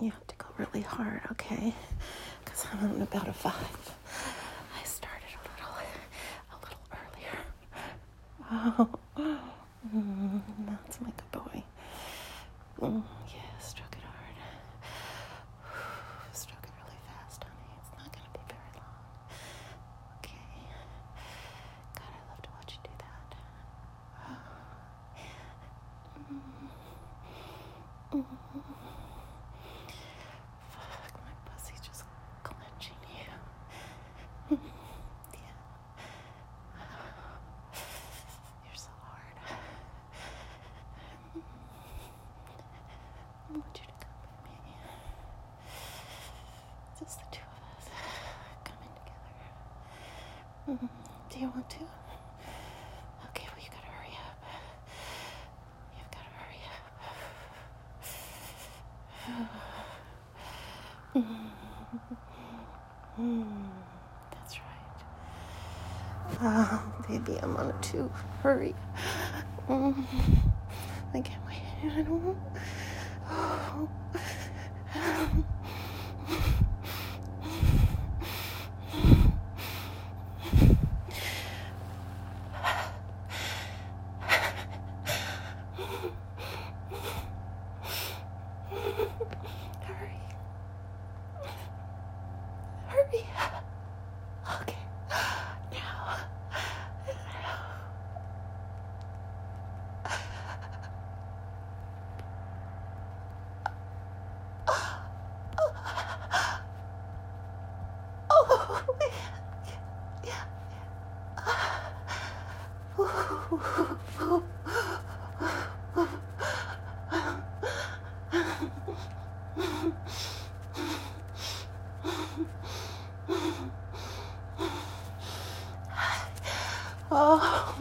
You have to go really hard, okay? Because I'm on about a 5. I started a little earlier. Oh, that's my good boy. Yeah, stroke it hard. Stroke it really fast, honey. It's not going to be very long. Okay. God, I love to watch you do that. Fuck, my pussy's just clenching you. Yeah. You're so hard. I want you to come with me. Just the two of us coming together. Do you want to? Okay, well, you gotta hurry up. You've gotta hurry up. That's right. Baby, I'm on it too. Hurry. I can't wait. I don't know. Hurry. Okay. Now. Oh.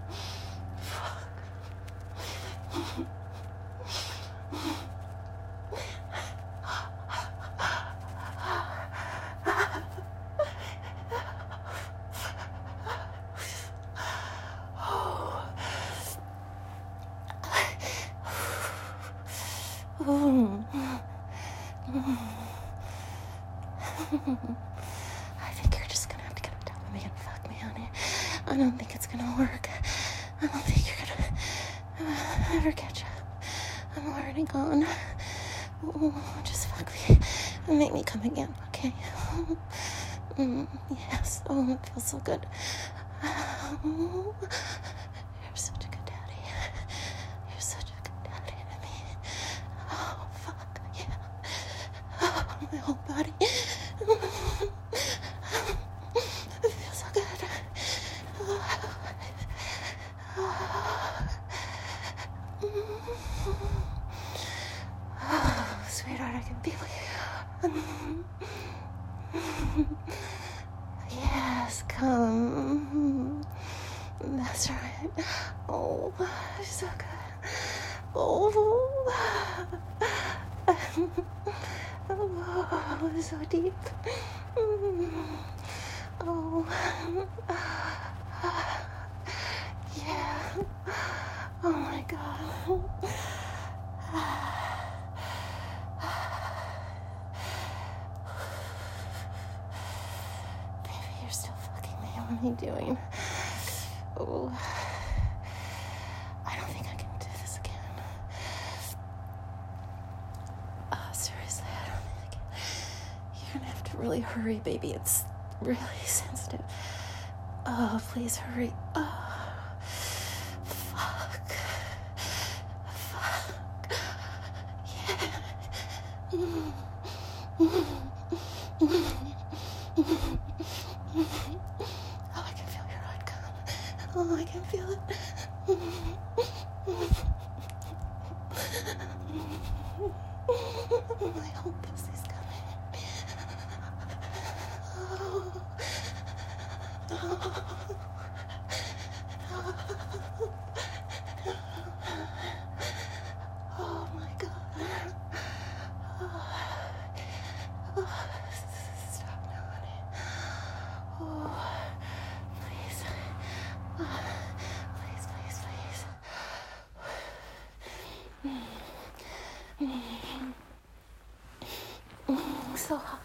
I think you're just gonna have to get on top of me and fuck me, honey. I don't think it's gonna work. I don't think you're gonna ever catch up. I'm already gone. Just fuck me and make me come again, okay? Yes. Oh, it feels so good. You're such a good daddy. You're such a good daddy to me. Oh, fuck, yeah. Oh, my whole body. It feels so good. Oh, sweetheart, I can feel you. Yes, come. That's right. Oh, so good. Oh, so deep. Oh, yeah. Oh my God. Baby, you're still fucking me. What are you doing? Oh, I don't think I can do this again. Seriously, I don't think I can. You're gonna have to really hurry, baby. It's really sensitive. Oh, please hurry. Oh, fuck. Yeah. Oh, I can feel your heart come. Oh, I can feel it. My whole pussy's coming. Oh. Oh my God. Stop now, honey. Oh, please. Please. so hot.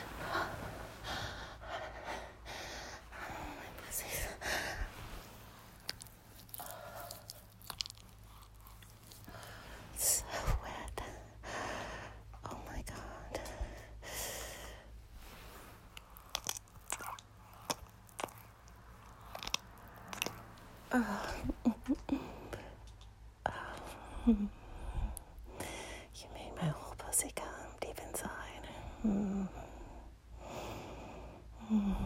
My pussy's... It's so wet. Oh my God. You made my whole pussy come deep inside.